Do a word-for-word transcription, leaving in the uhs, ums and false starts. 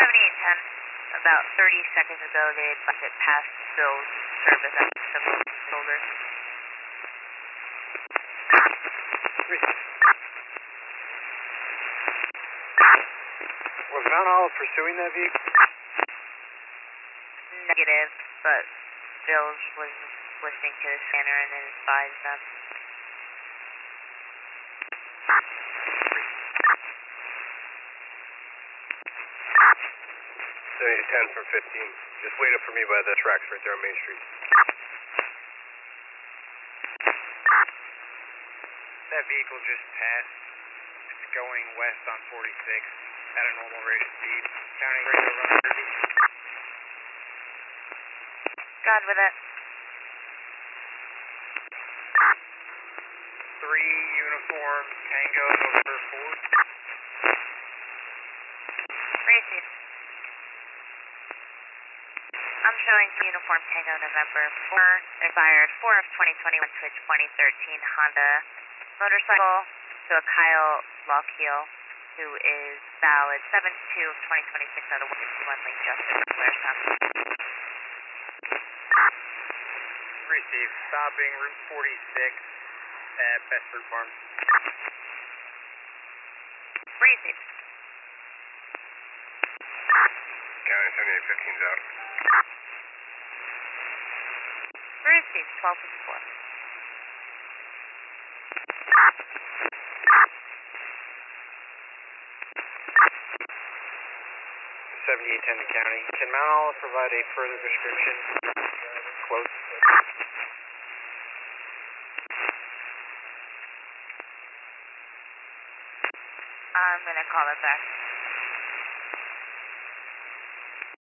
seventy-eight ten. About thirty seconds ago, they advised it passed Bill's service at the shoulder. Was Mount Olive pursuing that vehicle? Negative, but Bill's was listening to the scanner and then advised them. seventy ten from fifteen. Just wait up for me by the tracks right there on Main Street. That vehicle just passed. It's going west on forty-six at a normal rate of speed. County radio run thirty. God with it. Three uniform Tango November four. Receive. I'm showing the uniform Tango November four, expired four of twenty twenty-one to a twenty thirteen Honda motorcycle to a Kyle Lockheel, who is valid seven two of twenty twenty-six out of one sixty-one Lake Justice, Blairstown. Receive. Stopping Route forty-six at Bedford Farms. Receive. County seventy-eight fifteen's out. Receive. twelve fifty-four. seventy-eight ten to county. Can Mount Olive provide a further description? Quote. I'm going to call it back.